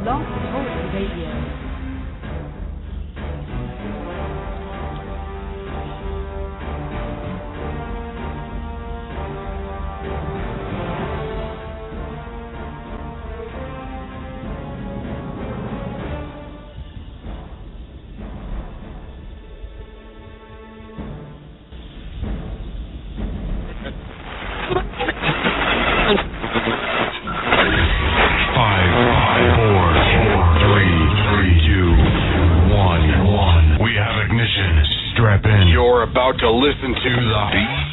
Blog Talk Radio. To listen to the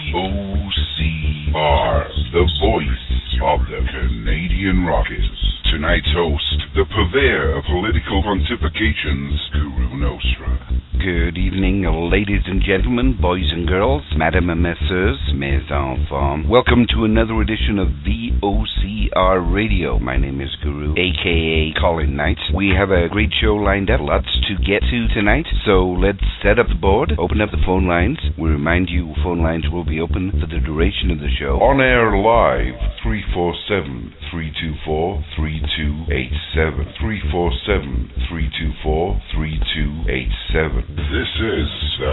VOCR, the voice of the Canadian Rockers. Tonight's host, the purveyor of political pontifications, Guru Nostra. Good evening, ladies and gentlemen, boys and girls, madame and messieurs, mes enfants. Welcome to another edition of VOCR Radio. My name is Guru, a.k.a. Colin Knight. We have a great show lined up, lots to get to tonight, so let's set up the board, open up the phone lines. We remind you, phone lines will be open for the duration of the show. On air live, 347-324-3287. 347-324-3287. This is the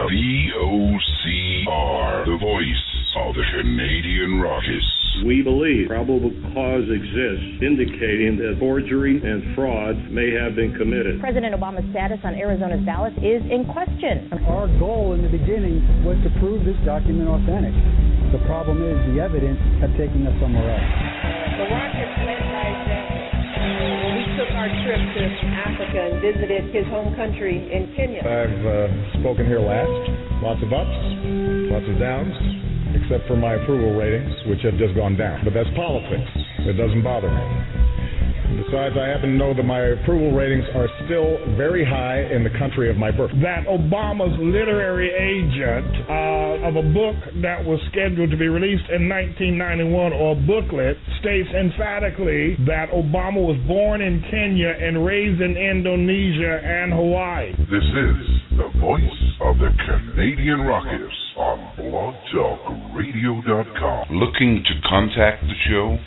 VOCR, the voice of the Canadian Rockers. We believe probable cause exists indicating that forgery and fraud may have been committed. President Obama's status on Arizona's ballot is in question. Our goal in the beginning was to prove this document authentic. The problem is the evidence had taken us somewhere else. The Rockets went like that. When we took our trip to Africa and visited his home country in Kenya. I've spoken here last. Lots of ups, lots of downs, except for my approval ratings, which have just gone down. But that's politics. It doesn't bother me. Besides, I happen to know that my approval ratings are still very high in the country of my birth. That Obama's literary agent of a book that was scheduled to be released in 1991, or booklet, states emphatically that Obama was born in Kenya and raised in Indonesia and Hawaii. This is the voice of the Canadian Rockers on blogtalkradio.com. Looking to contact the show?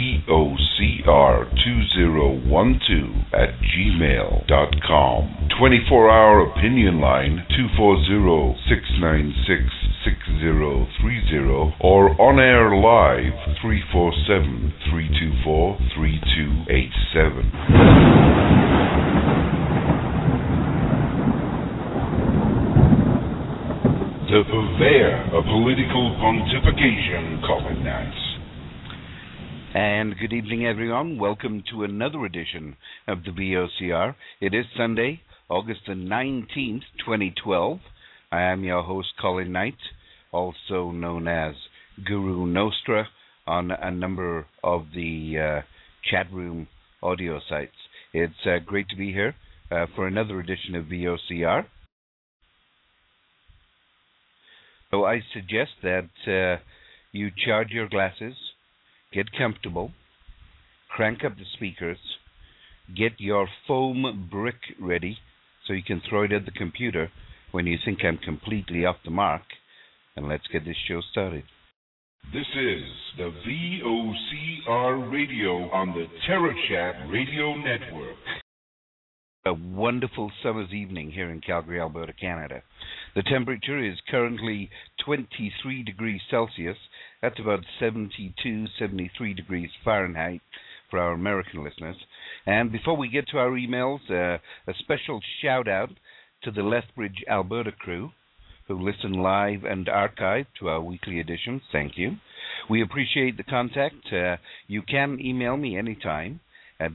VOCR2012@gmail.com. 24-hour opinion line 240-696-6030 or on air live 347-324-3287. The purveyor of political pontification, Colin Knight. And good evening, everyone. Welcome to another edition of the VOCR. It is Sunday, August the 19th, 2012. I am your host, Colin Knight, also known as Guru Nostra on a number of the chat room audio sites. It's great to be here for another edition of VOCR. So I suggest that you charge your glasses, get comfortable, crank up the speakers, get your foam brick ready so you can throw it at the computer when you think I'm completely off the mark, and let's get this show started. This is the VOCR Radio on the TerraChat Radio Network. A wonderful summer's evening here in Calgary, Alberta, Canada. The temperature is currently 23 degrees Celsius. That's about 72, 73 degrees Fahrenheit for our American listeners. And before we get to our emails, a special shout-out to the Lethbridge, Alberta crew who listen live and archive to our weekly editions. Thank you. We appreciate the contact. You can email me anytime at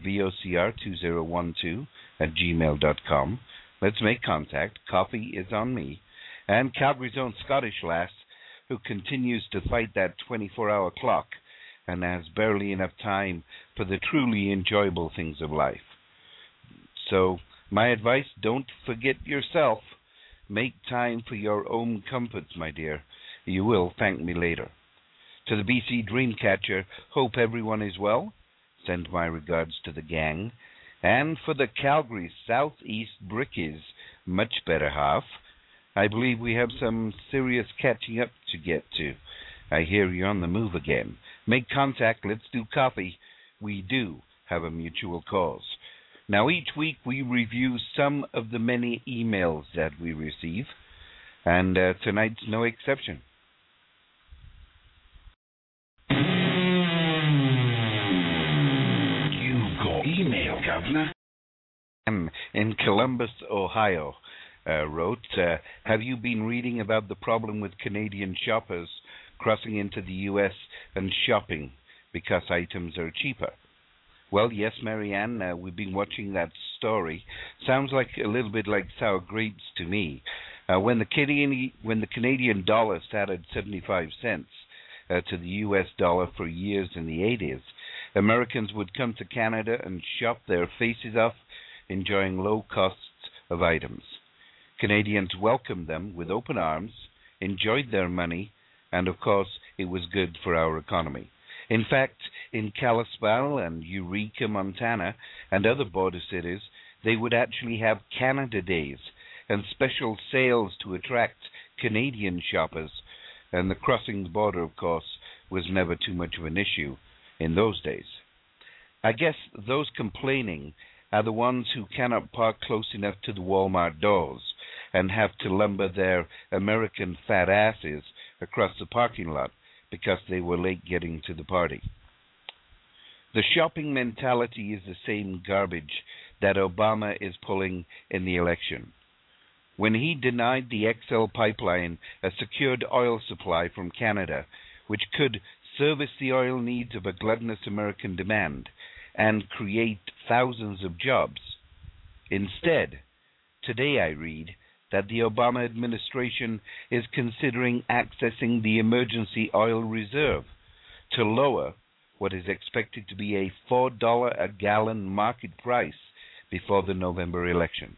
vocr2012@gmail.com. Let's make contact. Coffee is on me. And Calgary's own Scottish lass, who continues to fight that 24-hour clock and has barely enough time for the truly enjoyable things of life. So, my advice, don't forget yourself. Make time for your own comforts, my dear. You will thank me later. To the BC Dreamcatcher, hope everyone is well. Send my regards to the gang. And for the Calgary Southeast Brickies, much better half, I believe we have some serious catching up to get to. I hear you're on the move again. Make contact, let's do coffee. We do have a mutual cause. Now, each week we review some of the many emails that we receive, and tonight's no exception. You've got email, Governor. In Columbus, Ohio, wrote, have you been reading about the problem with Canadian shoppers crossing into the U.S. and shopping because items are cheaper? Well, yes, Marianne, we've been watching that story. Sounds like a little bit like sour grapes to me. When the Canadian dollar sat at 75 cents to the U.S. dollar for years in the 80s, Americans would come to Canada and shop their faces off, enjoying low costs of items. Canadians welcomed them with open arms, enjoyed their money, and of course it was good for our economy. In fact, in Kalispell and Eureka, Montana, and other border cities, they would actually have Canada Days and special sales to attract Canadian shoppers, and the crossing the border, of course, was never too much of an issue in those days. I guess those complaining are the ones who cannot park close enough to the Walmart doors and have to lumber their American fat asses across the parking lot because they were late getting to the party. The shopping mentality is the same garbage that Obama is pulling in the election. When he denied the XL pipeline a secured oil supply from Canada, which could service the oil needs of a gluttonous American demand and create thousands of jobs. Instead, today I read that the Obama administration is considering accessing the emergency oil reserve to lower what is expected to be a $4 a gallon market price before the November election.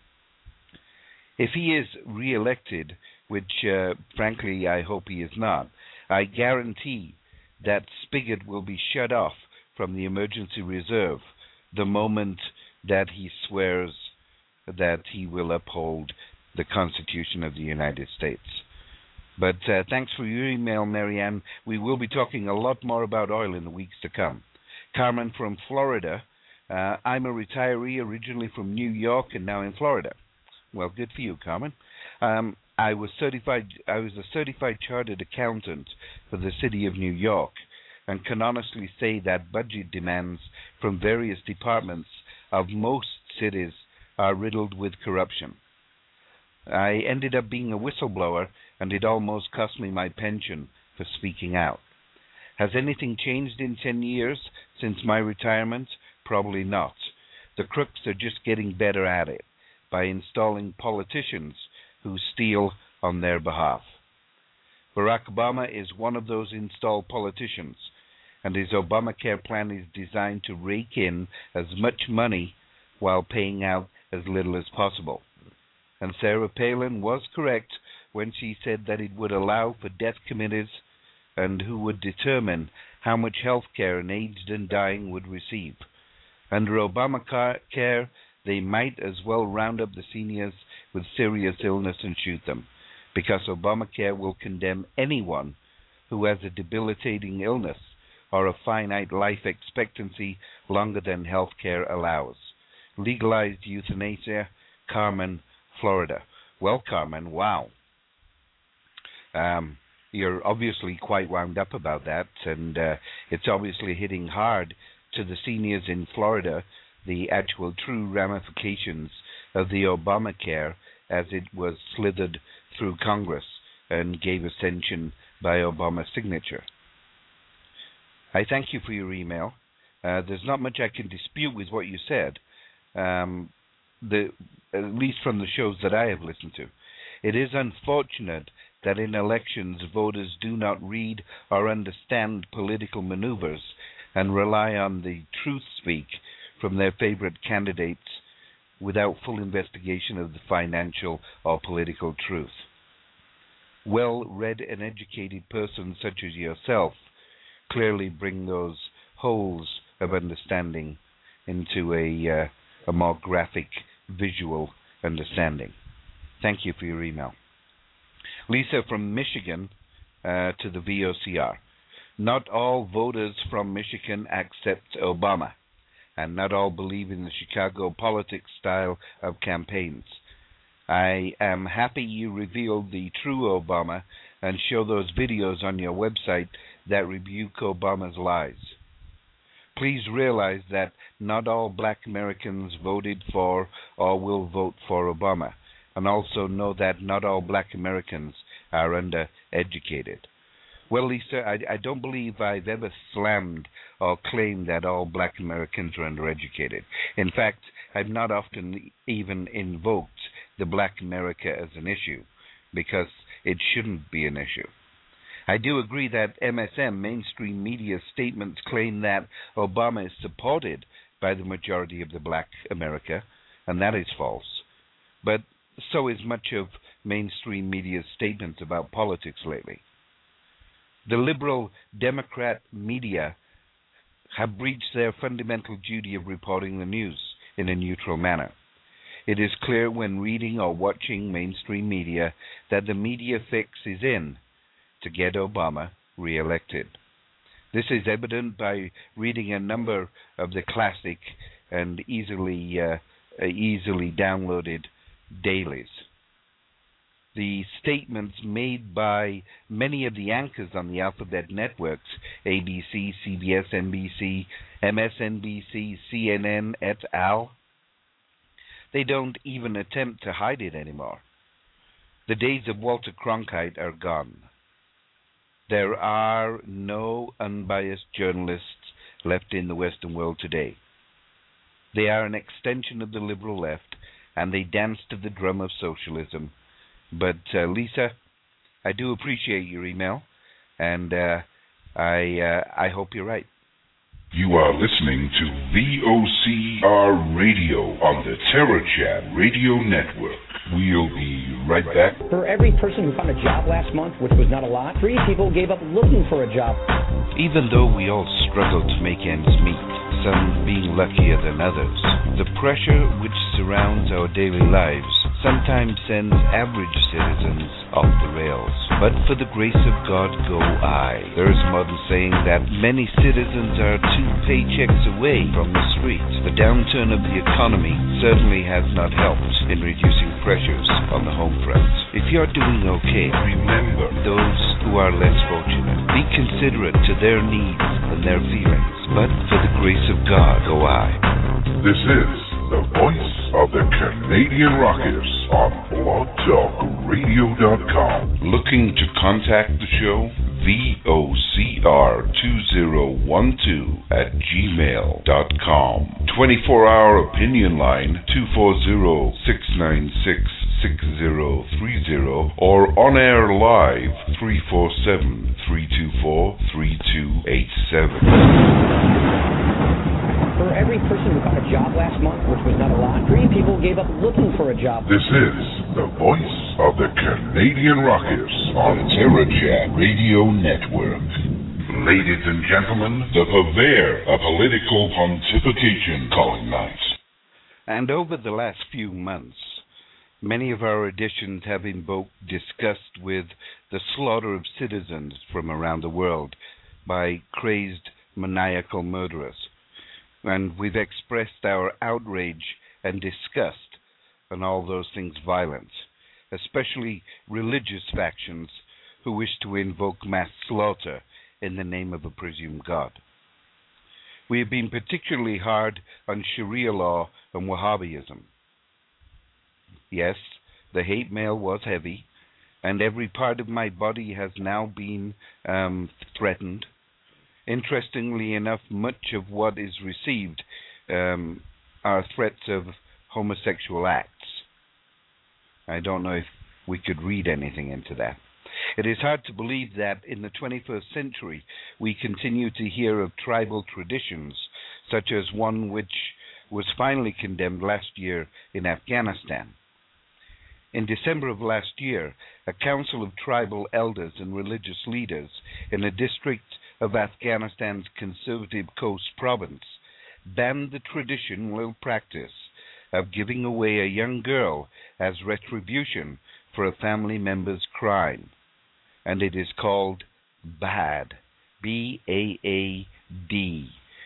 If he is re-elected, which frankly I hope he is not, I guarantee that spigot will be shut off from the emergency reserve the moment that he swears that he will uphold the Constitution of the United States. But thanks for your email, Marianne. We will be talking a lot more about oil in the weeks to come. Carmen from Florida. I'm a retiree originally from New York and now in Florida. Well, good for you, Carmen. I was a certified chartered accountant for the city of New York, and can honestly say that budget demands from various departments of most cities are riddled with corruption. I ended up being a whistleblower, and it almost cost me my pension for speaking out. Has anything changed in 10 years since my retirement? Probably not. The crooks are just getting better at it by installing politicians who steal on their behalf. Barack Obama is one of those installed politicians, and his Obamacare plan is designed to rake in as much money while paying out as little as possible. And Sarah Palin was correct when she said that it would allow for death committees and who would determine how much health care an aged and dying would receive. Under Obamacare, they might as well round up the seniors with serious illness and shoot them, because Obamacare will condemn anyone who has a debilitating illness or a finite life expectancy longer than health care allows. Legalized euthanasia, Carmen, Florida. Well, Carmen, wow. You're obviously quite wound up about that, and it's obviously hitting hard to the seniors in Florida, the actual true ramifications of the Obamacare as it was slithered through Congress and gave ascension by Obama's signature. I thank you for your email. There's not much I can dispute with what you said, at least from the shows that I have listened to. It is unfortunate that in elections voters do not read or understand political maneuvers and rely on the truth speak from their favorite candidates without full investigation of the financial or political truth. Well-read and educated persons such as yourself clearly bring those holes of understanding into a more graphic, visual understanding. Thank you for your email. Lisa from Michigan to the VOCR. Not all voters from Michigan accept Obama. and not all believe in the Chicago politics style of campaigns. I am happy you revealed the true Obama and show those videos on your website that rebuke Obama's lies. Please realize that not all black Americans voted for or will vote for Obama, and also know that not all black Americans are undereducated. Well, Lisa, I don't believe I've ever slammed or claimed that all black Americans are undereducated. In fact, I've not often even invoked the black America as an issue, because it shouldn't be an issue. I do agree that MSM, mainstream media statements, claim that Obama is supported by the majority of the black America, and that is false. But so is much of mainstream media statements about politics lately. The liberal Democrat media have breached their fundamental duty of reporting the news in a neutral manner. It is clear when reading or watching mainstream media that the media fix is in to get Obama re-elected. This is evident by reading a number of the classic and easily downloaded dailies. The statements made by many of the anchors on the alphabet networks, ABC, CBS, NBC, MSNBC, CNN, et al., they don't even attempt to hide it anymore. The days of Walter Cronkite are gone. There are no unbiased journalists left in the Western world today. They are an extension of the liberal left, and they dance to the drum of socialism. But, Lisa, I do appreciate your email, and I hope you're right. You are listening to VOCR Radio on the Terror Chat Radio Network. We'll be right back. For every person who found a job last month, which was not a lot, 3 people gave up looking for a job. Even though we all struggle to make ends meet, some being luckier than others, the pressure which surrounds our daily lives sometimes sends average citizens off the rails. But for the grace of God go I. There is a modern saying that many citizens are 2 paychecks away from the streets. The downturn of the economy certainly has not helped in reducing pressures on the home front. If you're doing okay, remember those who are less fortunate. Be considerate to their needs and their feelings. But for the grace of God go I. This is the voice of the Canadian Rockers on blogtalkradio.com. Looking to contact the show? VOCR2012@gmail.com. 24-hour opinion line 240-696-6030 or on air live 347-324-3287. For every person who found a job last month, which was not a lot, 3 people gave up looking for a job. This is the voice of the Canadian Rockers on Terror Chat Radio Network. Ladies and gentlemen, the purveyor of political pontification calling night. And over the last few months, many of our editions have invoked disgust with the slaughter of citizens from around the world by crazed maniacal murderers. And we've expressed our outrage and disgust on all those things violence, especially religious factions who wish to invoke mass slaughter in the name of a presumed God. We have been particularly hard on Sharia law and Wahhabism. Yes, the hate mail was heavy, and every part of my body has now been threatened. Interestingly enough, much of what is received are threats of homosexual acts. I don't know if we could read anything into that. It is hard to believe that in the 21st century we continue to hear of tribal traditions, such as one which was finally condemned last year in Afghanistan. In December of last year, a council of tribal elders and religious leaders in a district of Afghanistan's conservative Coast province banned the traditional practice of giving away a young girl as retribution for a family member's crime, and it is called BAAD, B-A-A-D,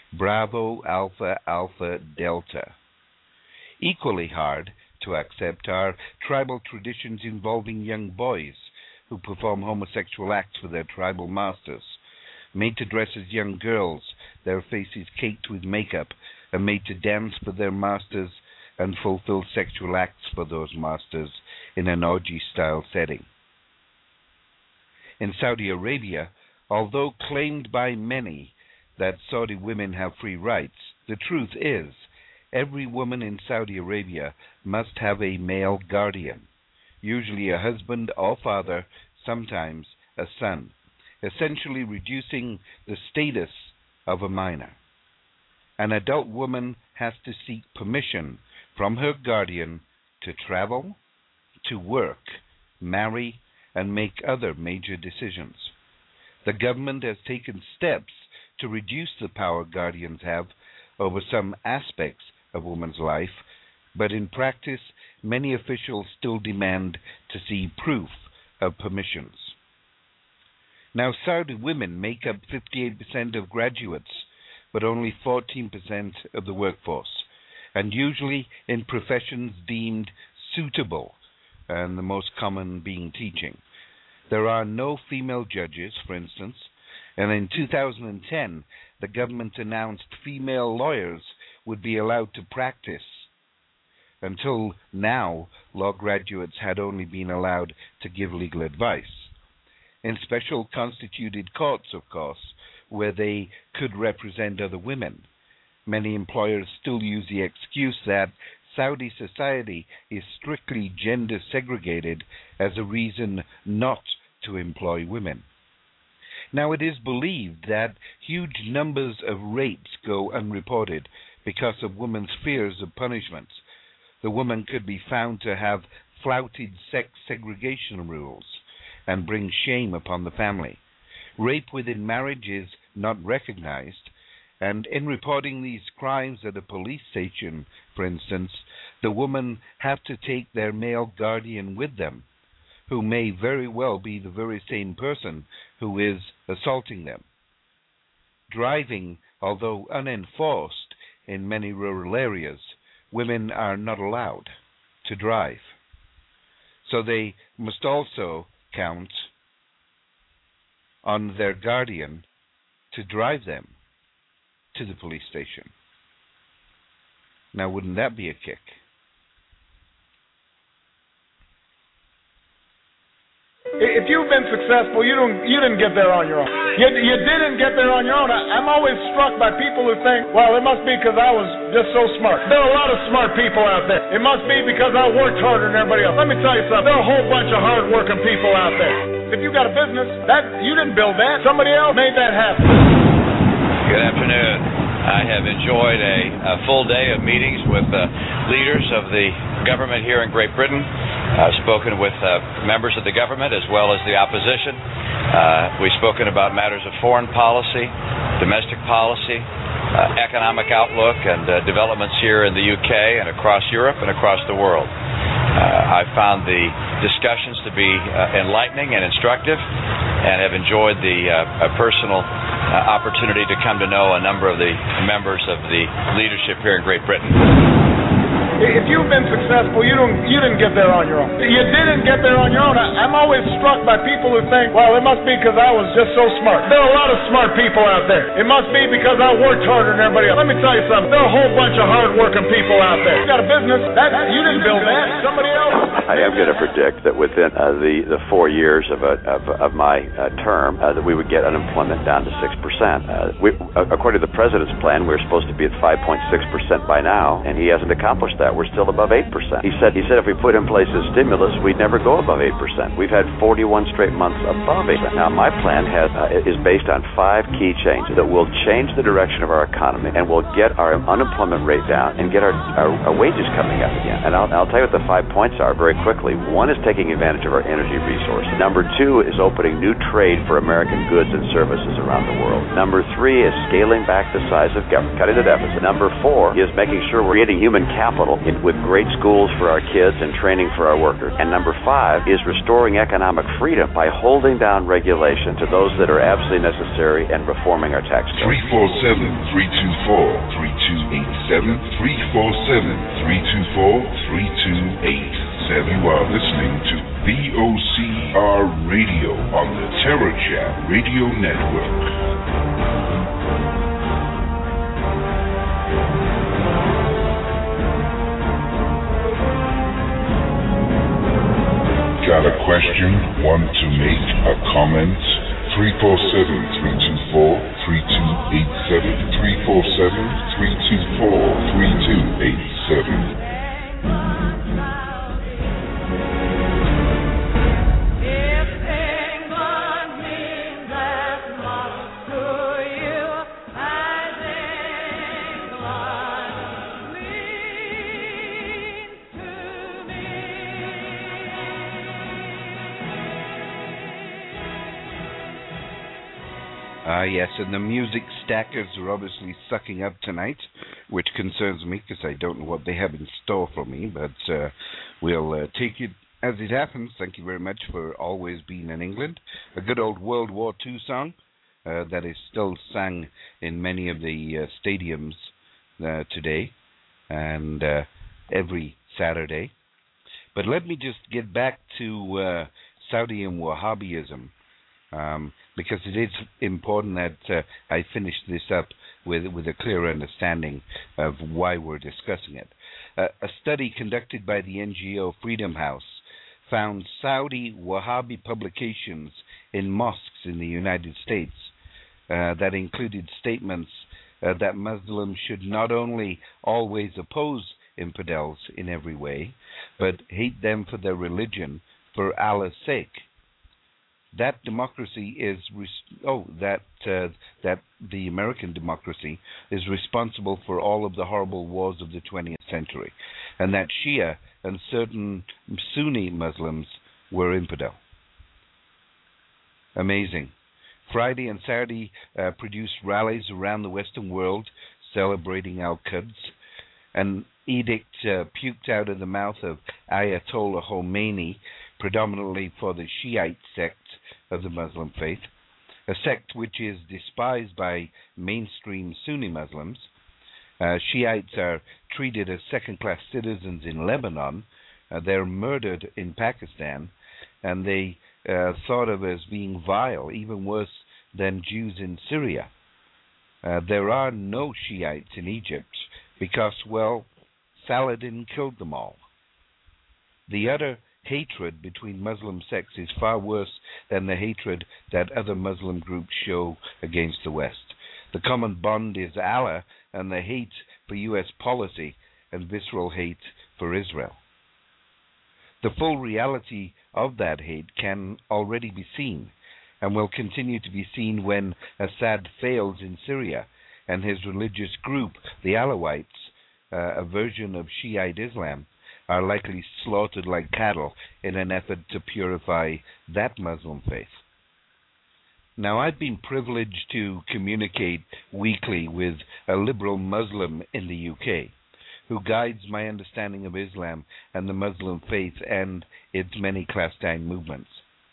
Bravo Alpha Alpha Delta. Equally hard to accept are tribal traditions involving young boys who perform homosexual acts for their tribal masters, made to dress as young girls, their faces caked with makeup, and made to dance for their masters and fulfill sexual acts for those masters in an orgy-style setting. In Saudi Arabia, although claimed by many that Saudi women have free rights, the truth is every woman in Saudi Arabia must have a male guardian, usually a husband or father, sometimes a son, essentially reducing the status of a minor. An adult woman has to seek permission from her guardian to travel, to work, marry, and make other major decisions. The government has taken steps to reduce the power guardians have over some aspects of women's life, but in practice, many officials still demand to see proof of permissions. Now, Saudi women make up 58% of graduates, but only 14% of the workforce, and usually in professions deemed suitable, and the most common being teaching. There are no female judges, for instance, and in 2010, the government announced female lawyers would be allowed to practice. Until now, law graduates had only been allowed to give legal advice. In special constituted courts, of course, where they could represent other women. Many employers still use the excuse that Saudi society is strictly gender segregated as a reason not to employ women. Now, it is believed that huge numbers of rapes go unreported because of women's fears of punishments. The woman could be found to have flouted sex segregation rules and bring shame upon the family. Rape within marriage is not recognized, and in reporting these crimes at a police station, for instance, the women have to take their male guardian with them, who may very well be the very same person who is assaulting them. Driving, although unenforced in many rural areas, women are not allowed to drive. So they must also count on their guardian to drive them to the police station. Now, wouldn't that be a kick? If you've been successful, you didn't get there on your own. You didn't get there on your own. I'm always struck by people who think, well, it must be because I was just so smart. There are a lot of smart people out there. It must be because I worked harder than everybody else. Let me tell you something. There are a whole bunch of hard-working people out there. If you got a business, you didn't build that. Somebody else made that happen. Good afternoon. I have enjoyed a full day of meetings with leaders of the government here in Great Britain. I've spoken with members of the government as well as the opposition. We've spoken about matters of foreign policy, domestic policy, economic outlook, and developments here in the UK and across Europe and across the world. I found the discussions to be enlightening and instructive, and have enjoyed the personal opportunity to come to know a number of the members of the leadership here in Great Britain. If you've been successful, you didn't get there on your own. You didn't get there on your own. I'm always struck by people who think, well, it must be because I was just so smart. There are a lot of smart people out there. It must be because I worked harder than everybody else. Let me tell you something. There are a whole bunch of hard-working people out there. You got a business. You didn't build that. Somebody else. I am going to predict that within the 4 years of my term, that we would get unemployment down to 6%. According to the president's plan, we're supposed to be at 5.6% by now, and he hasn't accomplished that. We're still above 8%. He said if we put in place a stimulus, we'd never go above 8%. We've had 41 straight months above 8%. Now, my plan is based on 5 key changes that will change the direction of our economy and will get our unemployment rate down and get our wages coming up again. And I'll tell you what the 5 points are very quickly. 1 is taking advantage of our energy resources. Number 2 is opening new trade for American goods and services around the world. Number 3 is scaling back the size of government, cutting the deficit. Number 4 is making sure we're creating human capital with great schools for our kids and training for our workers. And number 5 is restoring economic freedom by holding down regulation to those that are absolutely necessary and reforming our tax code. 347-324-3287, 347-324-3287. You are listening to VOCR Radio on the Terra Chat Radio Network. Got a question? Want to make a comment? 347-324-3287, 347-324-3287. Yes, and the music stackers are obviously sucking up tonight, which concerns me because I don't know what they have in store for me, but we'll take it as it happens. Thank you very much for always being in England. A good old World War II song that is still sung in many of the stadiums today and every Saturday. But let me just get back to Saudi and Wahhabism. Because it is important that I finish this up with a clear understanding of why we're discussing it. A study conducted by the NGO Freedom House found Saudi Wahhabi publications in mosques in the United States that included statements that Muslims should not only always oppose infidels in every way, but hate them for their religion for Allah's sake. That democracy is that the American democracy is responsible for all of the horrible wars of the 20th century, and that Shia and certain Sunni Muslims were infidel. Amazing. Friday and Saturday produced rallies around the Western world celebrating Al-Quds. An edict puked out of the mouth of Ayatollah Khomeini, predominantly for the Shiite sect of the Muslim faith, a sect which is despised by mainstream Sunni Muslims. Shiites are treated as second-class citizens in Lebanon. They're murdered in Pakistan, and they thought of as being vile, even worse than Jews in Syria. There are no Shiites in Egypt because, well, Saladin killed them all. The utter hatred between Muslim sects is far worse than the hatred that other Muslim groups show against the West. The common bond is Allah and the hate for U.S. policy and visceral hate for Israel. The full reality of that hate can already be seen and will continue to be seen when Assad fails in Syria and his religious group, the Alawites, a version of Shiite Islam, are likely slaughtered like cattle in an effort to purify that Muslim faith. Now, I've been privileged to communicate weekly with a liberal Muslim in the UK who guides my understanding of Islam and the Muslim faith and its many clandestine movements.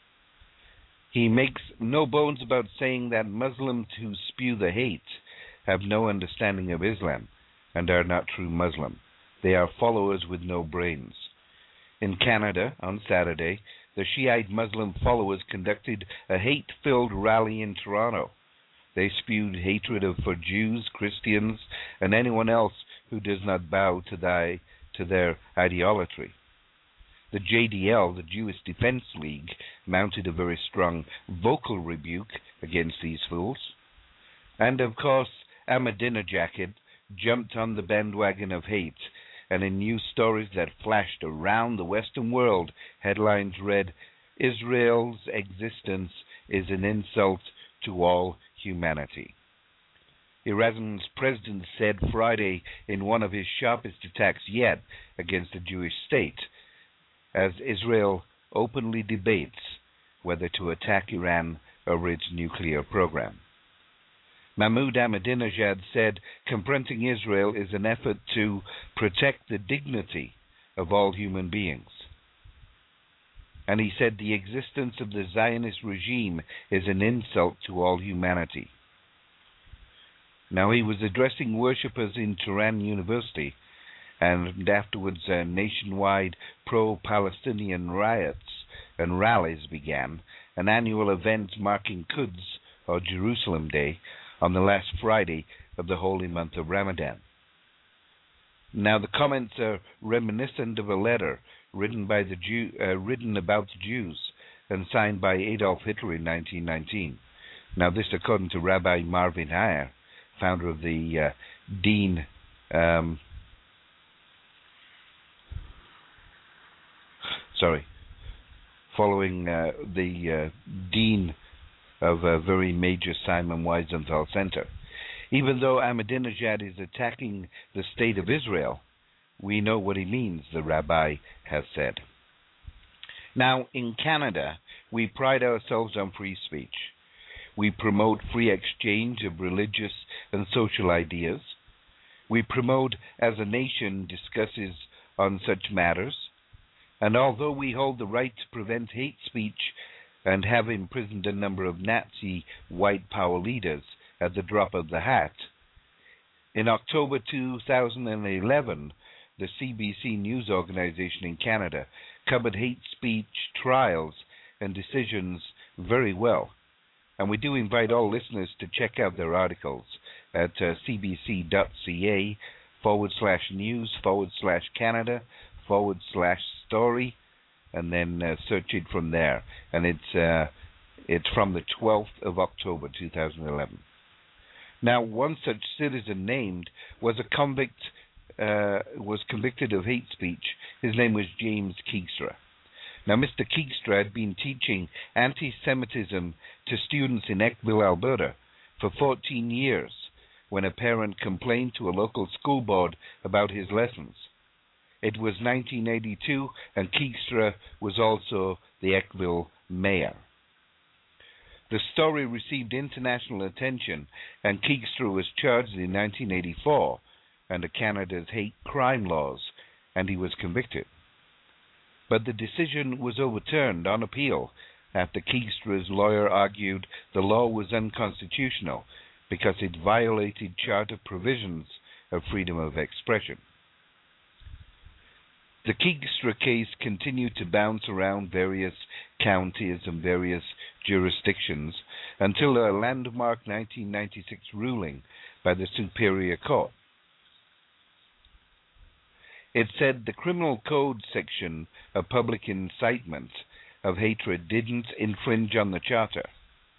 He makes no bones about saying that Muslims who spew the hate have no understanding of Islam and are not true Muslim. They are followers with no brains. In Canada, on Saturday, the Shiite Muslim followers conducted a hate-filled rally in Toronto. They spewed hatred for Jews, Christians, and anyone else who does not bow to their ideology. The JDL, the Jewish Defense League, mounted a very strong vocal rebuke against these fools. And, of course, Ahmadinejad jumped on the bandwagon of hate, and in news stories that flashed around the Western world, headlines read, "Israel's existence is an insult to all humanity." Iran's president said Friday in one of his sharpest attacks yet against the Jewish state, as Israel openly debates whether to attack Iran or its nuclear program. Mahmoud Ahmadinejad said confronting Israel is an effort to protect the dignity of all human beings. And he said the existence of the Zionist regime is an insult to all humanity. Now, he was addressing worshippers in Tehran University, and afterwards nationwide pro-Palestinian riots and rallies began, an annual event marking Quds, or Jerusalem Day, on the last Friday of the holy month of Ramadan. Now, the comments are reminiscent of a letter written about the Jews and signed by Adolf Hitler in 1919. Now, this according to Rabbi Marvin Heyer, founder of the following the dean of a very major Simon Wiesenthal Center. Even though Ahmadinejad is attacking the state of Israel, we know what he means, the rabbi has said. Now, in Canada, we pride ourselves on free speech. We promote free exchange of religious and social ideas. We promote, as a nation discusses on such matters. And although we hold the right to prevent hate speech and have imprisoned a number of Nazi white power leaders at the drop of the hat, in October 2011, the CBC News organization in Canada covered hate speech trials and decisions very well. And we do invite all listeners to check out their articles at cbc.ca/news/Canada/story, and then search it from there. And it's from the 12th of October 2011. Now, one such citizen named was convicted of hate speech. His name was James Keegstra. Now, Mr. Keegstra had been teaching anti-Semitism to students in Eckville, Alberta, for 14 years when a parent complained to a local school board about his lessons. It was 1982, and Keegstra was also the Eckville mayor. The story received international attention, and Keegstra was charged in 1984 under Canada's hate crime laws, and he was convicted. But the decision was overturned on appeal after Keegstra's lawyer argued the law was unconstitutional because it violated charter provisions of freedom of expression. The Keegstra case continued to bounce around various counties and various jurisdictions until a landmark 1996 ruling by the Superior Court. It said the Criminal Code section of public incitement of hatred didn't infringe on the Charter,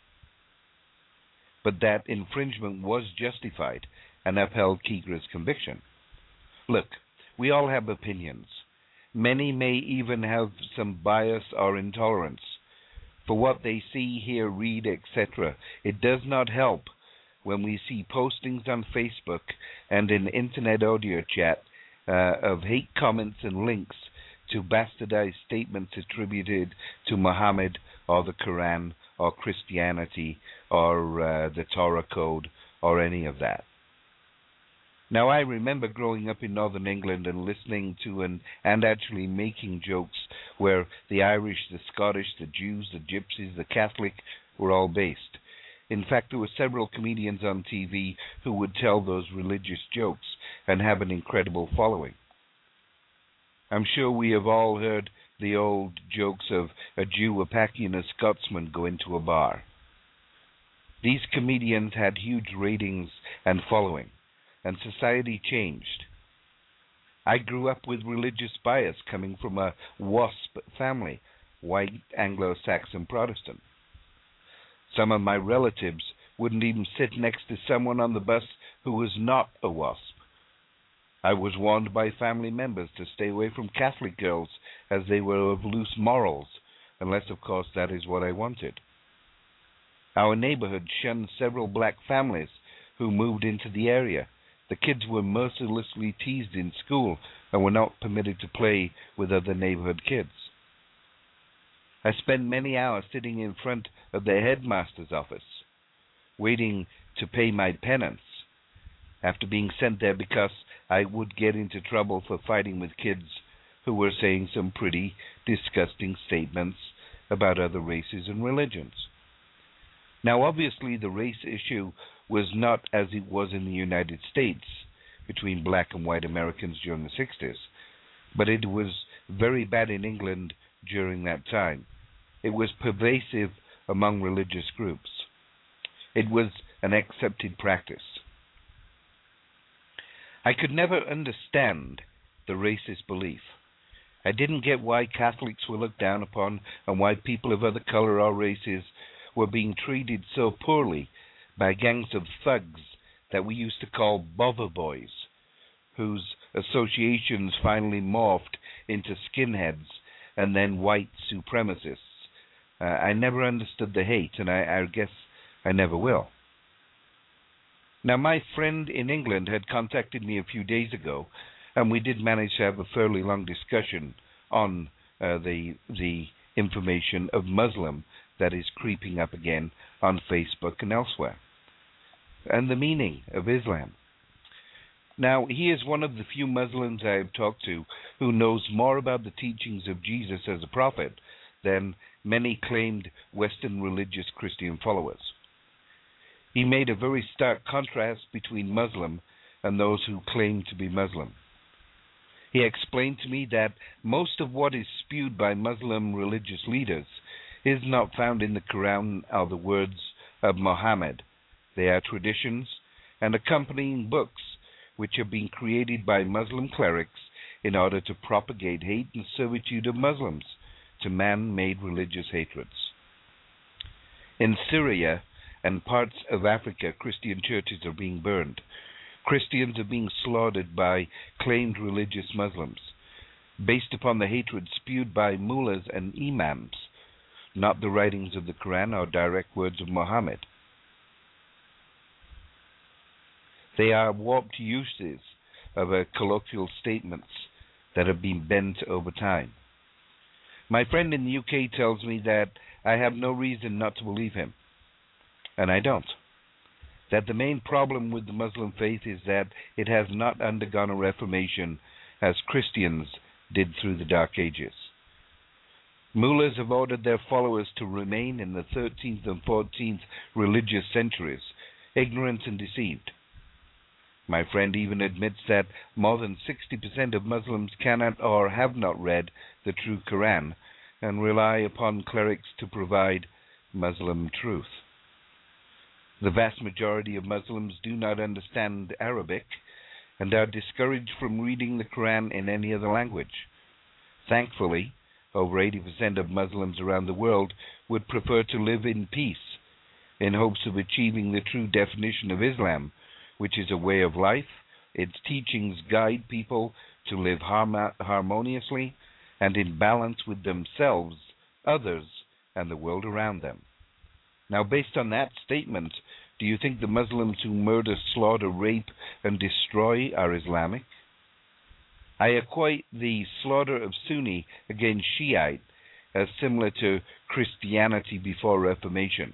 but that infringement was justified and upheld Keegra's conviction. Look, we all have opinions. Many may even have some bias or intolerance for what they see, hear, read, etc. It does not help when we see postings on Facebook and in internet audio chat of hate comments and links to bastardized statements attributed to Muhammad or the Quran or Christianity or the Torah Code or any of that. Now, I remember growing up in Northern England and listening to and actually making jokes where the Irish, the Scottish, the Jews, the Gypsies, the Catholic were all based. In fact, there were several comedians on TV who would tell those religious jokes and have an incredible following. I'm sure we have all heard the old jokes of a Jew, a Paki, and a Scotsman go into a bar. These comedians had huge ratings and following, and society changed. I grew up with religious bias coming from a WASP family, white Anglo-Saxon Protestant. Some of my relatives wouldn't even sit next to someone on the bus who was not a WASP. I was warned by family members to stay away from Catholic girls as they were of loose morals, unless, of course, that is what I wanted. Our neighborhood shunned several black families who moved into the area. The kids were mercilessly teased in school and were not permitted to play with other neighborhood kids. I spent many hours sitting in front of the headmaster's office, waiting to pay my penance after being sent there because I would get into trouble for fighting with kids who were saying some pretty disgusting statements about other races and religions. Now, obviously, the race issue was not as it was in the United States between black and white Americans during the 60s, but it was very bad in England during that time. It was pervasive among religious groups. It was an accepted practice. I could never understand the racist belief. I didn't get why Catholics were looked down upon and why people of other color or races were being treated so poorly by gangs of thugs that we used to call bother boys, whose associations finally morphed into skinheads and then white supremacists. I never understood the hate, and I guess I never will. Now, my friend in England had contacted me a few days ago, and we did manage to have a fairly long discussion on the information of Muslim that is creeping up again on Facebook and elsewhere, and the meaning of Islam. Now, he is one of the few Muslims I have talked to who knows more about the teachings of Jesus as a prophet than many claimed Western religious Christian followers. He made a very stark contrast between Muslim and those who claim to be Muslim. He explained to me that most of what is spewed by Muslim religious leaders is not found in the Quran or the words of Muhammad. They are traditions and accompanying books which have been created by Muslim clerics in order to propagate hate and servitude of Muslims to man-made religious hatreds. In Syria and parts of Africa, Christian churches are being burned. Christians are being slaughtered by claimed religious Muslims, based upon the hatred spewed by mullahs and imams, not the writings of the Quran or direct words of Muhammad. They are warped uses of colloquial statements that have been bent over time. My friend in the UK tells me that I have no reason not to believe him, and I don't. That the main problem with the Muslim faith is that it has not undergone a reformation as Christians did through the Dark Ages. Mullahs have ordered their followers to remain in the 13th and 14th religious centuries, ignorant and deceived. My friend even admits that more than 60% of Muslims cannot or have not read the true Quran and rely upon clerics to provide Muslim truth. The vast majority of Muslims do not understand Arabic and are discouraged from reading the Quran in any other language. Thankfully, over 80% of Muslims around the world would prefer to live in peace in hopes of achieving the true definition of Islam, which is a way of life. Its teachings guide people to live harmoniously and in balance with themselves, others, and the world around them. Now, based on that statement, do you think the Muslims who murder, slaughter, rape, and destroy are Islamic? I equate the slaughter of Sunni against Shiite as similar to Christianity before Reformation.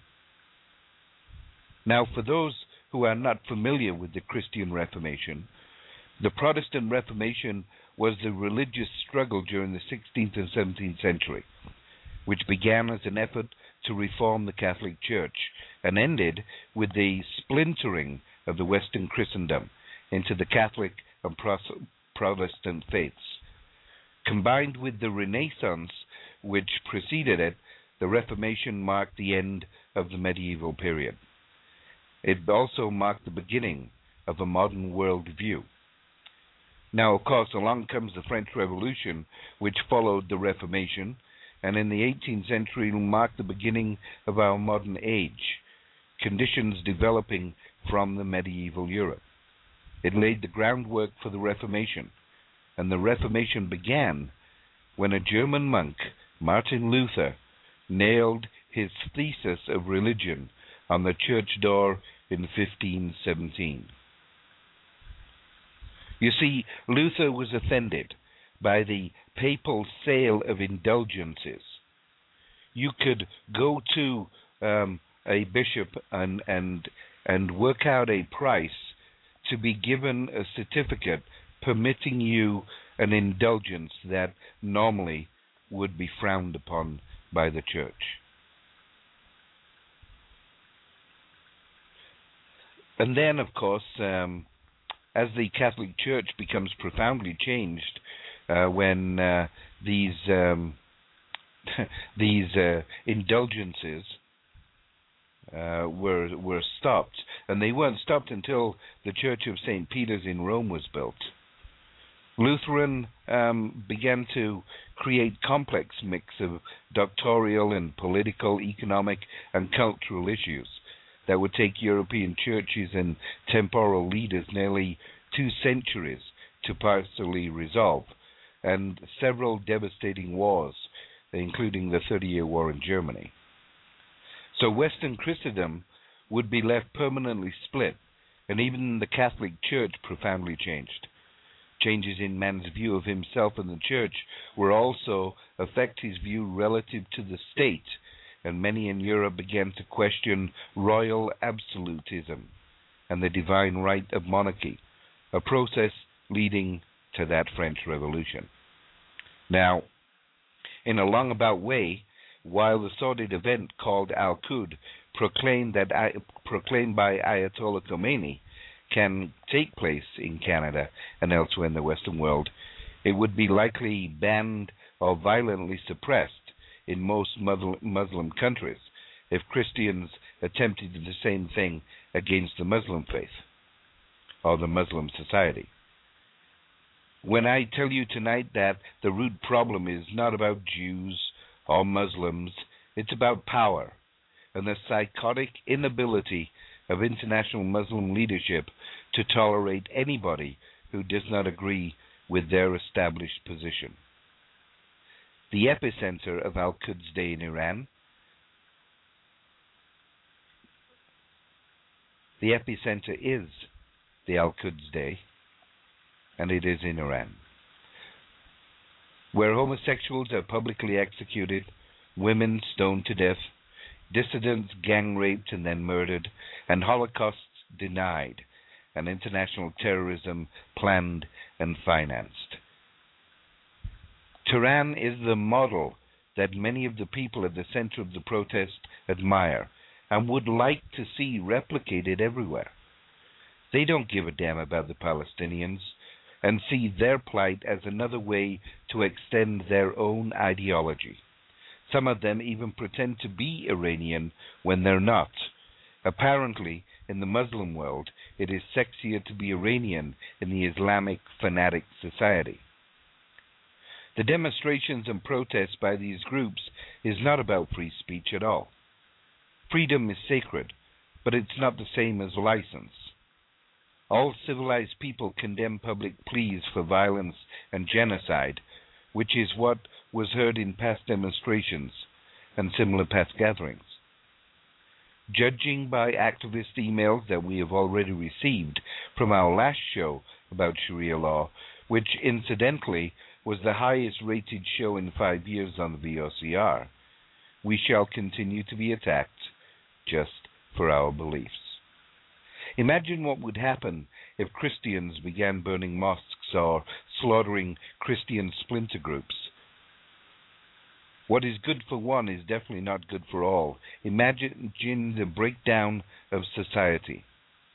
Now, for those who are not familiar with the Christian Reformation, the Protestant Reformation was the religious struggle during the 16th and 17th century, which began as an effort to reform the Catholic Church and ended with the splintering of the Western Christendom into the Catholic and Protestant faiths. Combined with the Renaissance which preceded it, the Reformation marked the end of the medieval period. It also marked the beginning of a modern world view. Now, of course, along comes the French Revolution, which followed the Reformation, and in the 18th century marked the beginning of our modern age, conditions developing from the medieval Europe. It laid the groundwork for the Reformation, and the Reformation began when a German monk, Martin Luther, nailed his thesis of religion on the church door in 1517. You see, Luther was offended by the papal sale of indulgences. You could go to a bishop and and work out a price to be given a certificate permitting you an indulgence that normally would be frowned upon by the church. And then, of course, as the Catholic Church becomes profoundly changed when these indulgences were stopped, and they weren't stopped until the Church of St. Peter's in Rome was built. Lutheran began to create complex mix of doctrinal and political, economic, and cultural issues that would take European churches and temporal leaders nearly 2 centuries to partially resolve, and several devastating wars, including the 30-Year War in Germany. So Western Christendom would be left permanently split, and even the Catholic Church profoundly changed. Changes in man's view of himself and the church will also affect his view relative to the state, and many in Europe began to question royal absolutism and the divine right of monarchy, a process leading to that French Revolution. Now, in a long-about way, while the sordid event called Al-Quds, proclaimed by Ayatollah Khomeini, can take place in Canada and elsewhere in the Western world, it would be likely banned or violently suppressed in most Muslim countries if Christians attempted the same thing against the Muslim faith or the Muslim society. When I tell you tonight that the root problem is not about Jews or Muslims, it's about power and the psychotic inability of international Muslim leadership to tolerate anybody who does not agree with their established position. The epicenter of Al-Quds Day in Iran, the epicenter is the Al-Quds Day, and it is in Iran, where homosexuals are publicly executed, women stoned to death, dissidents gang raped and then murdered, and holocausts denied, and international terrorism planned and financed. Tehran is the model that many of the people at the center of the protest admire and would like to see replicated everywhere. They don't give a damn about the Palestinians and see their plight as another way to extend their own ideology. Some of them even pretend to be Iranian when they're not. Apparently, in the Muslim world, it is sexier to be Iranian in the Islamic fanatic society. The demonstrations and protests by these groups is not about free speech at all. Freedom is sacred, but it's not the same as license. All civilized people condemn public pleas for violence and genocide, which is what was heard in past demonstrations and similar past gatherings. Judging by activist emails that we have already received from our last show about Sharia law, which incidentally was the highest rated show in 5 years on the VOCR, we shall continue to be attacked just for our beliefs. Imagine what would happen if Christians began burning mosques or slaughtering Christian splinter groups. What is good for one is definitely not good for all. Imagine the breakdown of society.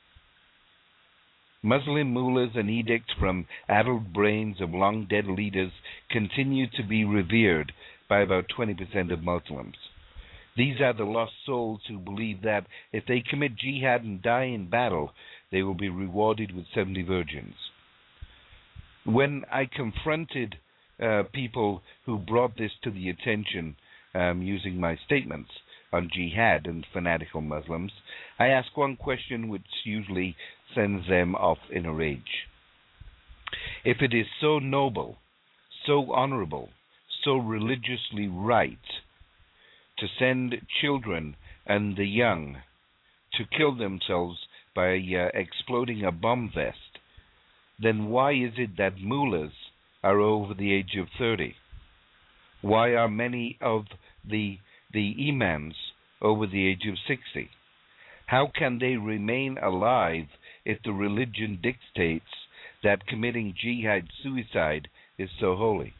Muslim mullahs and edicts from addled brains of long-dead leaders continue to be revered by about 20% of Muslims. These are the lost souls who believe that if they commit jihad and die in battle, they will be rewarded with 70 virgins. When I confronted people who brought this to the attention using my statements on jihad and fanatical Muslims, I ask one question which usually sends them off in a rage. If it is so noble, so honorable, so religiously right to send children and the young to kill themselves by exploding a bomb vest, then why is it that mullahs are over the age of 30? Why are many of the imams over the age of 60? How can they remain alive if the religion dictates that committing jihad suicide is so holy?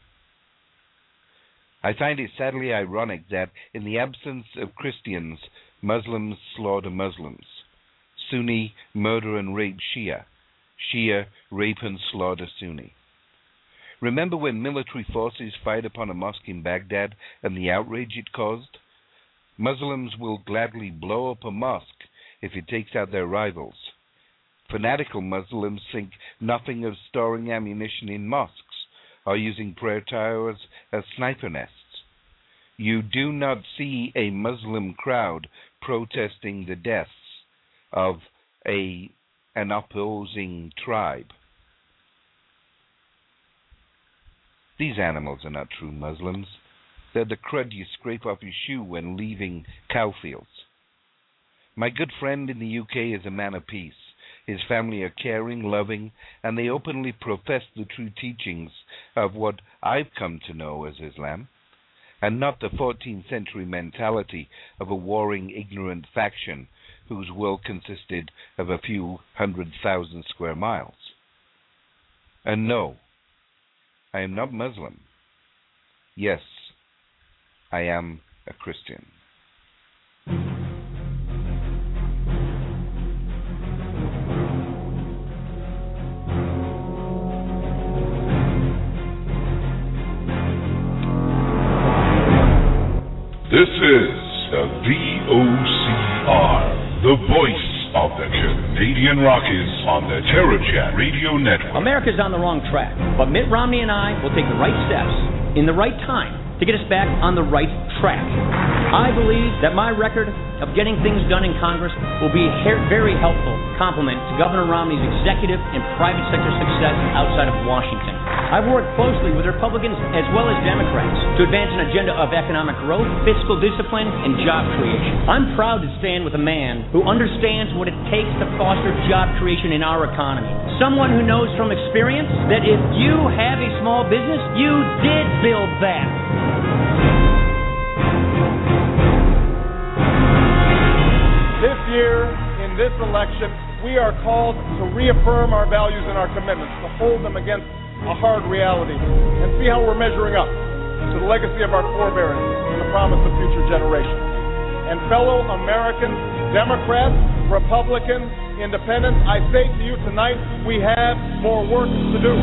I find it sadly ironic that in the absence of Christians, Muslims slaughter Muslims. Sunni murder and rape Shia. Shia rape and slaughter Sunni. Remember when military forces fired upon a mosque in Baghdad and the outrage it caused? Muslims will gladly blow up a mosque if it takes out their rivals. Fanatical Muslims think nothing of storing ammunition in mosques or using prayer towers as sniper nests. You do not see a Muslim crowd protesting the deaths of an opposing tribe. These animals are not true Muslims. They're the crud you scrape off your shoe when leaving cow fields. My good friend in the UK is a man of peace. His family are caring, loving, and they openly profess the true teachings of what I've come to know as Islam, and not the 14th century mentality of a warring, ignorant faction whose world consisted of a few 100,000 square miles. And no, I am not Muslim. Yes, I am a Christian. This is the VOCR, the voice of the Canadian Rockies on the TerraChat Radio Network. America's on the wrong track, but Mitt Romney and I will take the right steps in the right time to get us back on the right track. I believe that my record of getting things done in Congress will be a very helpful complement to Governor Romney's executive and private sector success outside of Washington. I've worked closely with Republicans as well as Democrats to advance an agenda of economic growth, fiscal discipline, and job creation. I'm proud to stand with a man who understands what it takes to foster job creation in our economy. Someone who knows from experience that if you have a small business, you did build that. This year, in this election, we are called to reaffirm our values and our commitments, to hold them against a hard reality, and see how we're measuring up to the legacy of our forebears and the promise of future generations. And fellow Americans, Democrats, Republicans, Independents, I say to you tonight, we have more work to do.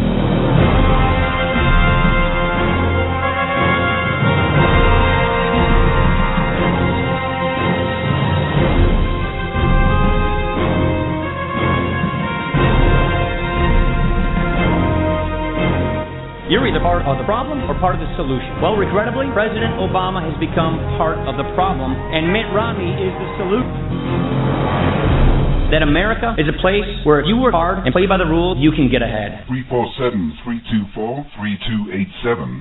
You're either part of the problem or part of the solution. Well, regrettably, President Obama has become part of the problem, and Mitt Romney is the solution. That America is a place where if you work hard and play by the rules, you can get ahead. 347-324-3287.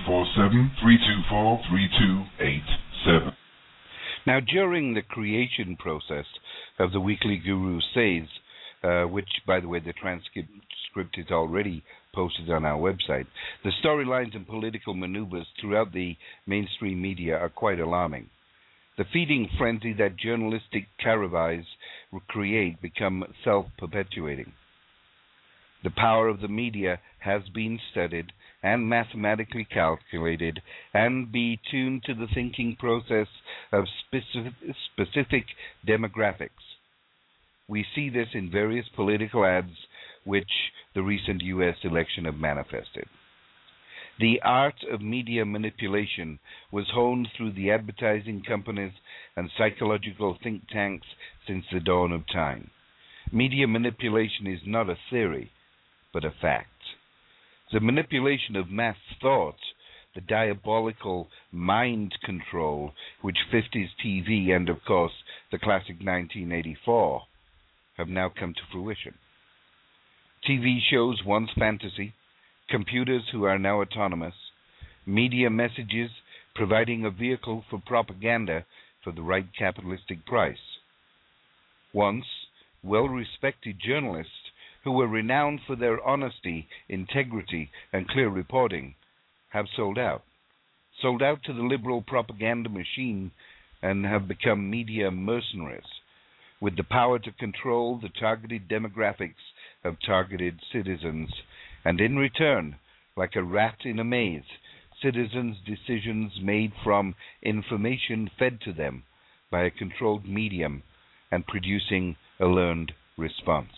347-324-3287. Now, during the creation process of the Weekly Guru Says, which, by the way, the transcript is already posted on our website, the storylines and political maneuvers throughout the mainstream media are quite alarming. The feeding frenzy that journalistic caravans create become self-perpetuating. The power of the media has been studied and mathematically calculated and be tuned to the thinking process of specific demographics. We see this in various political ads which the recent U.S. election have manifested. The art of media manipulation was honed through the advertising companies and psychological think tanks since the dawn of time. Media manipulation is not a theory, but a fact. The manipulation of mass thought, the diabolical mind control which 50s TV and, of course, the classic 1984 have now come to fruition. TV shows once fantasy, computers who are now autonomous, media messages providing a vehicle for propaganda for the right capitalistic price. Once, well-respected journalists who were renowned for their honesty, integrity, and clear reporting have sold out to the liberal propaganda machine and have become media mercenaries with the power to control the targeted demographics of targeted citizens, and in return, like a rat in a maze, citizens' decisions made from information fed to them by a controlled medium and producing a learned response.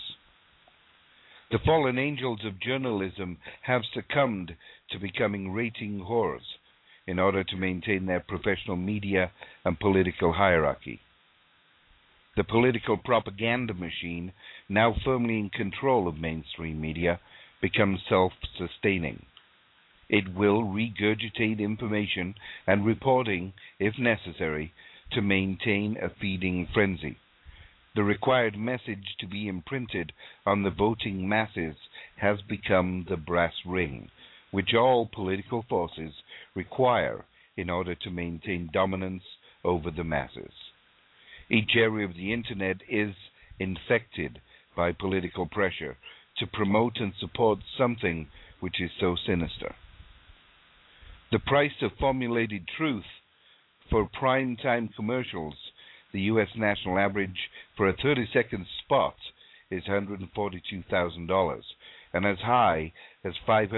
The fallen angels of journalism have succumbed to becoming rating whores in order to maintain their professional media and political hierarchy. The political propaganda machine, now firmly in control of mainstream media, becomes self-sustaining. It will regurgitate information and reporting, if necessary, to maintain a feeding frenzy. The required message to be imprinted on the voting masses has become the brass ring, which all political forces require in order to maintain dominance over the masses. Each area of the Internet is infected by political pressure to promote and support something which is so sinister. The price of formulated truth for prime-time commercials, the U.S. national average for a 30-second spot is $142,000, and as high as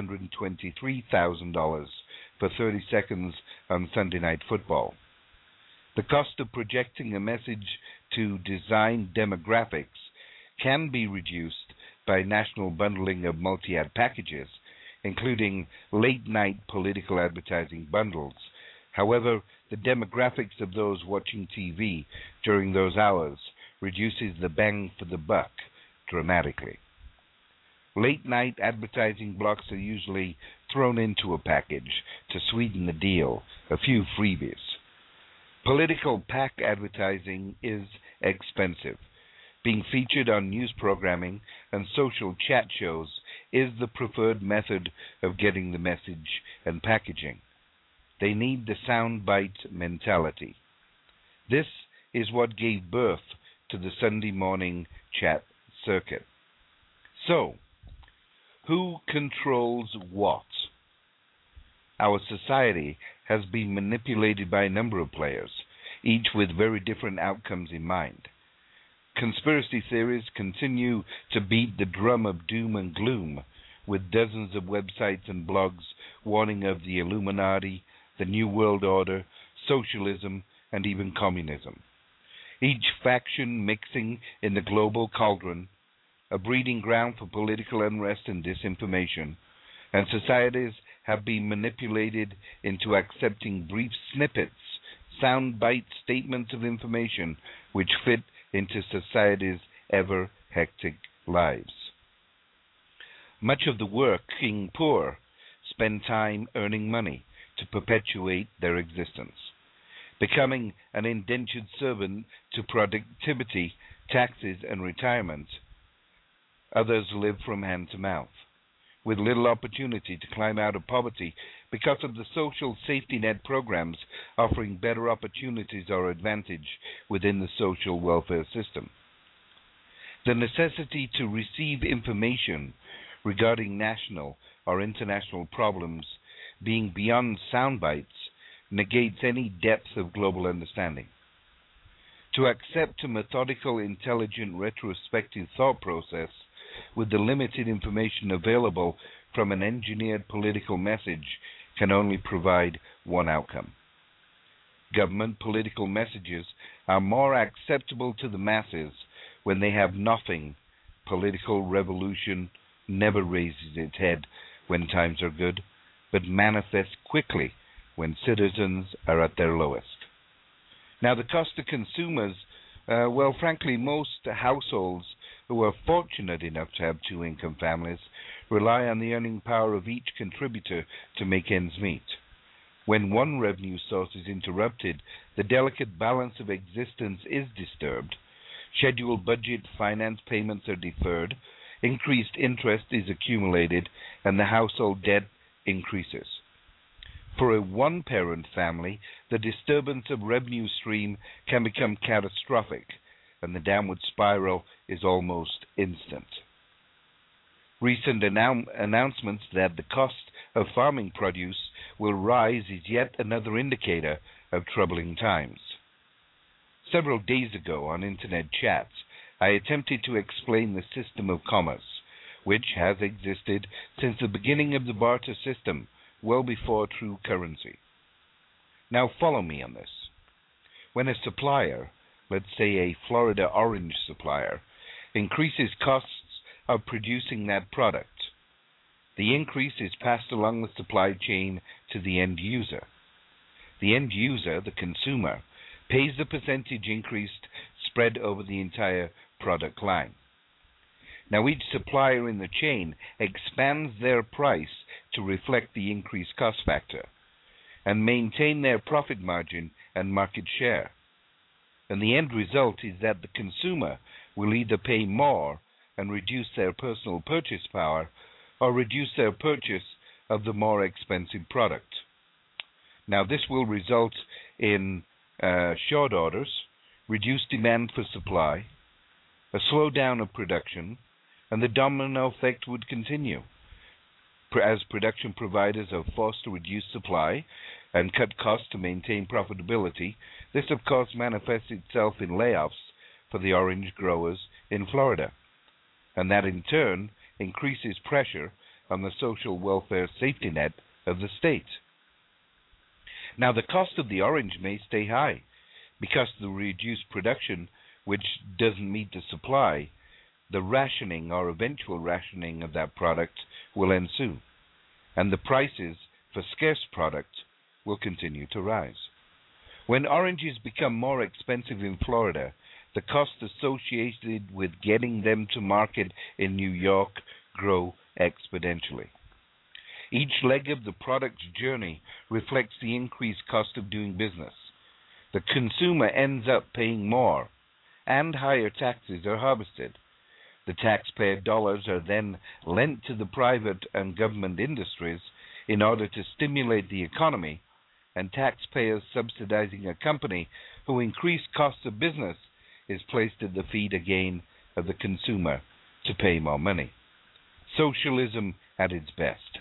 $523,000 for 30 seconds on Sunday Night Football. The cost of projecting a message to design demographics can be reduced by national bundling of multi-ad packages, including late-night political advertising bundles. However, the demographics of those watching TV during those hours reduces the bang for the buck dramatically. Late-night advertising blocks are usually thrown into a package to sweeten the deal, a few freebies. Political PAC advertising is expensive. Being featured on news programming and social chat shows is the preferred method of getting the message and packaging. They need the soundbite mentality. This is what gave birth to the Sunday morning chat circuit. So, who controls what? Our society has been manipulated by a number of players, each with very different outcomes in mind. Conspiracy theories continue to beat the drum of doom and gloom, with dozens of websites and blogs warning of the Illuminati, the New World Order, socialism, and even communism. Each faction mixing in the global cauldron, a breeding ground for political unrest and disinformation, and societies have been manipulated into accepting brief snippets, soundbite statements of information which fit into society's ever-hectic lives. Much of the working poor spend time earning money to perpetuate their existence, becoming an indentured servant to productivity, taxes, and retirement. Others live from hand to mouth, with little opportunity to climb out of poverty because of the social safety net programs offering better opportunities or advantage within the social welfare system. The necessity to receive information regarding national or international problems being beyond sound bites negates any depth of global understanding. To accept a methodical, intelligent, retrospective thought process with the limited information available from an engineered political message can only provide one outcome. Government political messages are more acceptable to the masses when they have nothing. Political revolution never raises its head when times are good, but manifests quickly when citizens are at their lowest. Now, the cost to consumers, frankly, most households who are fortunate enough to have two-income families rely on the earning power of each contributor to make ends meet. When one revenue source is interrupted, the delicate balance of existence is disturbed, scheduled budget finance payments are deferred, increased interest is accumulated, and the household debt increases. For a one-parent family, the disturbance of revenue stream can become catastrophic, and the downward spiral is almost instant. Recent announcements that the cost of farming produce will rise is yet another indicator of troubling times. Several days ago on Internet chats, I attempted to explain the system of commerce, which has existed since the beginning of the barter system, well before true currency. Now follow me on this. When a supplier, let's say a Florida orange supplier, increases costs of producing that product, the increase is passed along the supply chain to the end user. The end user, the consumer, pays the percentage increase spread over the entire product line. Now each supplier in the chain expands their price to reflect the increased cost factor and maintain their profit margin and market share. And the end result is that the consumer will either pay more and reduce their personal purchase power or reduce their purchase of the more expensive product. Now this will result in short orders, reduced demand for supply, a slowdown of production, and the domino effect would continue. As production providers are forced to reduce supply and cut costs to maintain profitability, this of course manifests itself in layoffs for the orange growers in Florida, and that in turn increases pressure on the social welfare safety net of the state. Now the cost of the orange may stay high because of the reduced production which doesn't meet the supply. The rationing or eventual rationing of that product will ensue, and the prices for scarce product will continue to rise. When oranges become more expensive in Florida, the costs associated with getting them to market in New York grow exponentially. Each leg of the product's journey reflects the increased cost of doing business. The consumer ends up paying more, and higher taxes are harvested. The taxpayer dollars are then lent to the private and government industries in order to stimulate the economy, and taxpayers subsidizing a company who increased costs of business is placed at the feet again of the consumer to pay more money. Socialism at its best.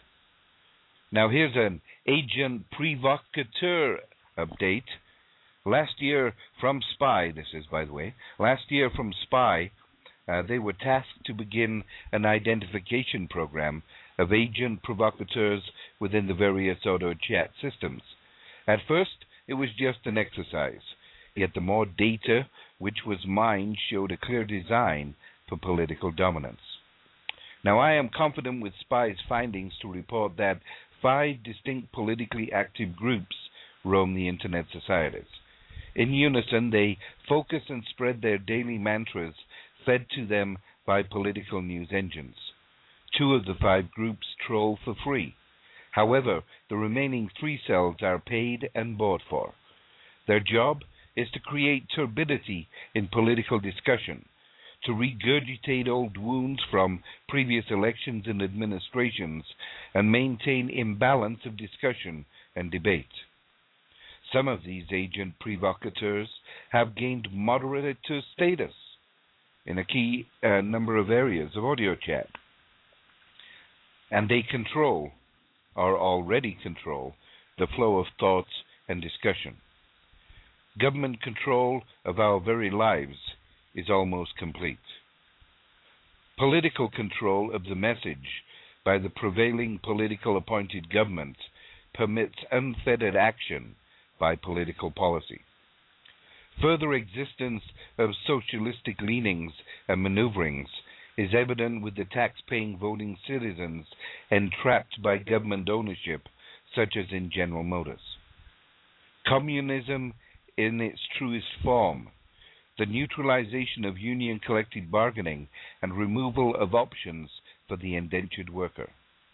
Now here's an agent provocateur update. Last year from SPY, this is by the way, last year from SPY, they were tasked to begin an identification program of agent provocateurs within the various auto chat systems. At first, it was just an exercise, yet the more data which was mined showed a clear design for political dominance. Now, I am confident with SPY's findings to report that 5 distinct politically active groups roam the Internet societies. In unison, they focus and spread their daily mantras fed to them by political news engines. 2 of the 5 groups troll for free. However, the remaining 3 cells are paid and bought for. Their job is to create turbidity in political discussion, to regurgitate old wounds from previous elections and administrations, and maintain imbalance of discussion and debate. Some of these agent provocateurs have gained moderator status in a key number of areas of audio chat, and they control, or already control, the flow of thoughts and discussion. Government control of our very lives is almost complete. Political control of the message by the prevailing political appointed government permits unfettered action by political policy. Further existence of socialistic leanings and maneuverings is evident with the tax-paying voting citizens entrapped by government ownership, such as in General Motors. Communism in its truest form, the neutralization of union collective bargaining and removal of options for the indentured worker.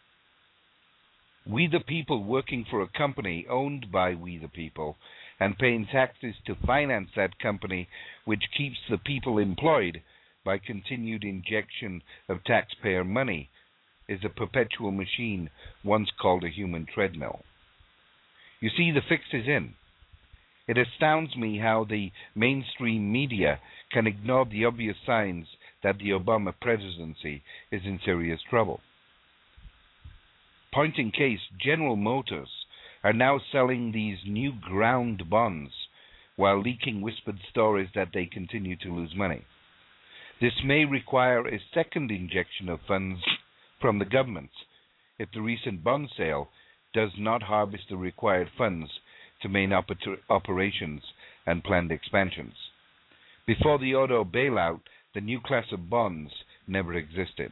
We the people working for a company owned by we the people and paying taxes to finance that company which keeps the people employed by continued injection of taxpayer money is a perpetual machine once called a human treadmill. You see, the fix is in. It astounds me how the mainstream media can ignore the obvious signs that the Obama presidency is in serious trouble. Point in case, General Motors are now selling these new ground bonds while leaking whispered stories that they continue to lose money. This may require a second injection of funds from the government if the recent bond sale does not harvest the required funds to main operations and planned expansions. Before the auto bailout, the new class of bonds never existed.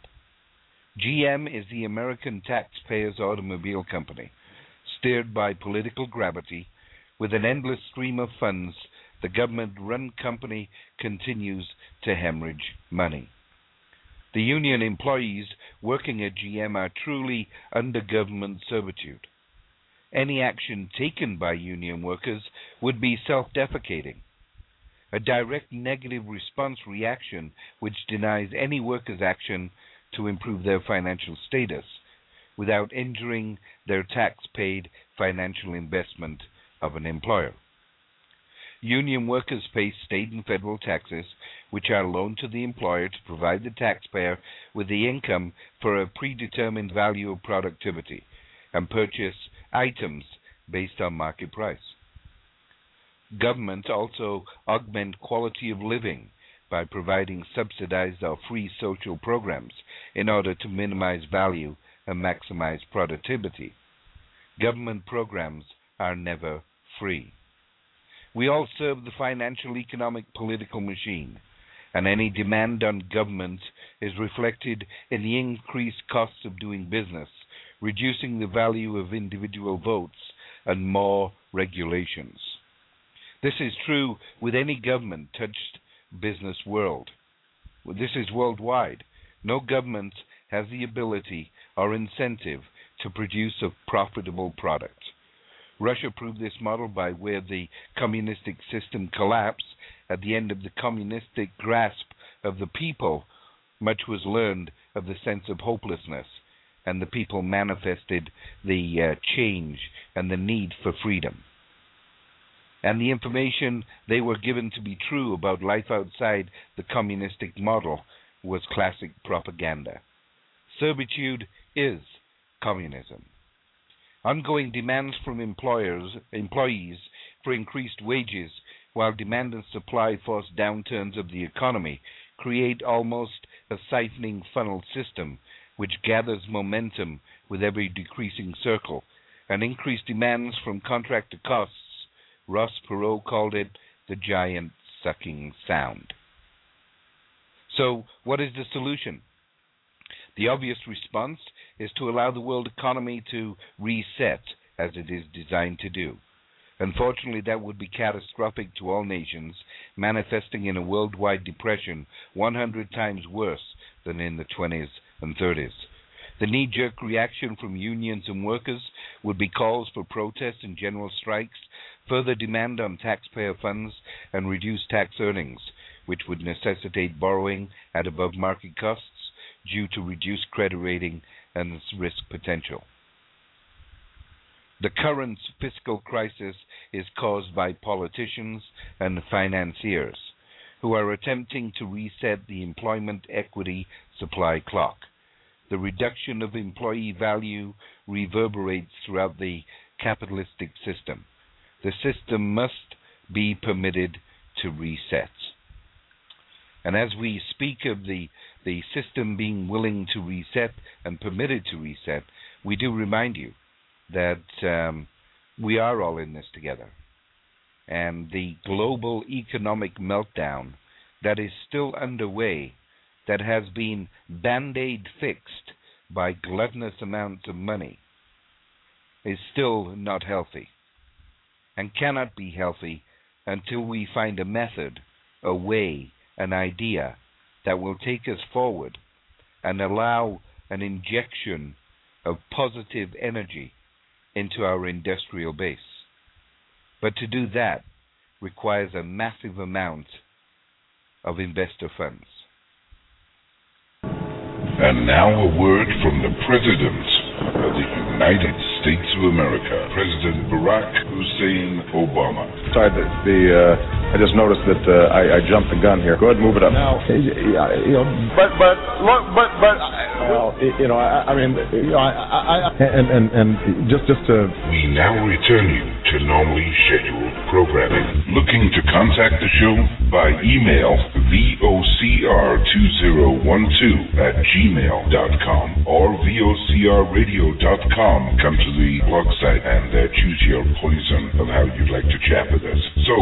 GM is the American taxpayers' automobile company, steered by political gravity. With an endless stream of funds, the government-run company continues to hemorrhage money. The union employees working at GM are truly under government servitude. Any action taken by union workers would be self-defecating. A direct negative response reaction which denies any worker's action to improve their financial status without injuring their tax-paid financial investment of an employer. Union workers pay state and federal taxes, which are loaned to the employer to provide the taxpayer with the income for a predetermined value of productivity and purchase items based on market price. Governments also augment quality of living by providing subsidized or free social programs in order to minimize value and maximize productivity. Government programs are never free. We all serve the financial, economic, political machine, and any demand on government is reflected in the increased costs of doing business, reducing the value of individual votes, and more regulations. This is true with any government-touched business world. This is worldwide. No government has the ability or incentive to produce a profitable product. Russia proved this model by where the communistic system collapsed. At the end of the communistic grasp of the people, much was learned of the sense of hopelessness, and the people manifested the change and the need for freedom. And the information they were given to be true about life outside the communistic model was classic propaganda. Servitude is communism. Ongoing demands from employees for increased wages, while demand and supply force downturns of the economy, create almost a siphoning funnel system which gathers momentum with every decreasing circle, and increased demands from contractor costs. Ross Perot called it the giant sucking sound. So, what is the solution? The obvious response is to allow the world economy to reset as it is designed to do. Unfortunately, that would be catastrophic to all nations, manifesting in a worldwide depression 100 times worse than in the 20s and 30s. The knee-jerk reaction from unions and workers would be calls for protests and general strikes, further demand on taxpayer funds, and reduced tax earnings, which would necessitate borrowing at above-market costs due to reduced credit rating and risk potential. The current fiscal crisis is caused by politicians and financiers who are attempting to reset the employment equity supply clock. The reduction of employee value reverberates throughout the capitalistic system. The system must be permitted to reset. And as we speak of the system being willing to reset and permitted to reset, we do remind you that we are all in this together. And the global economic meltdown that is still underway, that has been band-aid fixed by gluttonous amounts of money, is still not healthy, and cannot be healthy until we find a method, a way, an idea that will take us forward and allow an injection of positive energy into our industrial base. But to do that requires a massive amount of investor funds. And now a word from the President of the United States of America, President Barack Hussein Obama. Sorry, I just noticed that I jumped the gun here. Go ahead and move it up. Now, We now return you to normally scheduled programming. Looking to contact the show by email vocr2012@gmail.com or vocrradio.com. Come to the blog site and choose your poison of how you'd like to chat with us. So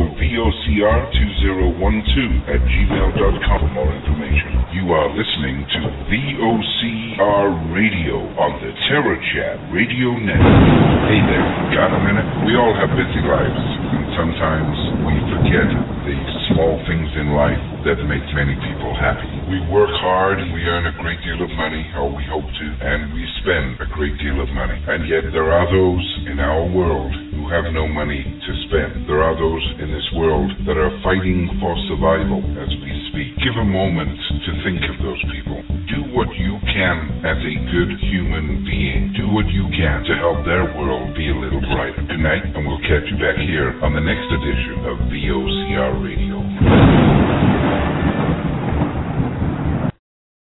vocr2012@gmail.com for more information. You are listening to VOCR Radio on the Terror Chat Radio Network. Hey there, got a minute? We all have busy lives, and sometimes we forget the small things in life that make many people happy. We work hard, we earn a great deal of money, or we hope to, and we spend a great deal of money. And yet there are those in our world who have no money to spend. There are those in this world that are fighting for survival as we speak. Give a moment to think of those people. Do what you can as a good human being. Do what you can to help their world be a little brighter. Good night, and we'll catch you back here on the next edition of VOCR Radio.